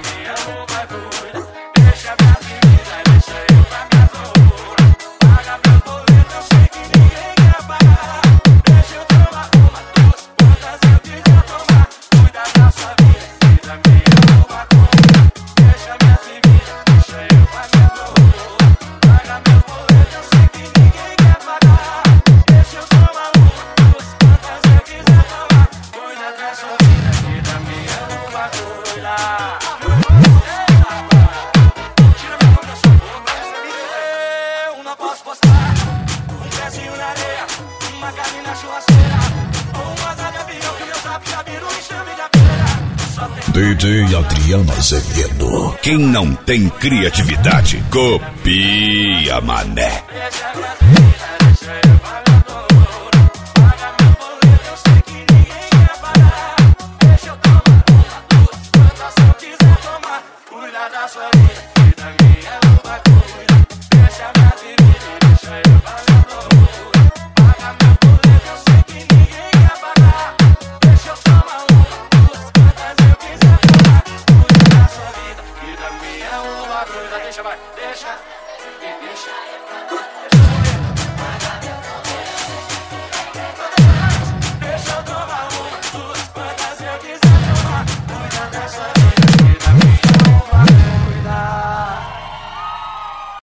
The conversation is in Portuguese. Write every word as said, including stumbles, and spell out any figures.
minha roupa cuida. Deixa minhas meninas, deixa eu pagar as loucuras. Paga meus boletos, eu sei que ninguém quer pagar. Deixa eu tomar uma, duas, quantas eu quiser tomar. Cuida da sua vida e da minha roupa cuida. Deixa minhas meninas, deixa eu pagar as loucuras. Paga meus boletos, eu sei que ninguém quer pagar. Deixa eu tomar uma, duas, quantas eu quiser tomar. Cuida da sua vida e da minha roupa cuida. Tira minha mão da sua boca. Eu não posso postar um pezinho na areia, uma carne na churrasqueira, ou um asa de avião que meu zap já virou e chame de abelha. Só tem D J Adriano Azevedo. Quem não tem criatividade, copia, mané. deixa minhas meninas.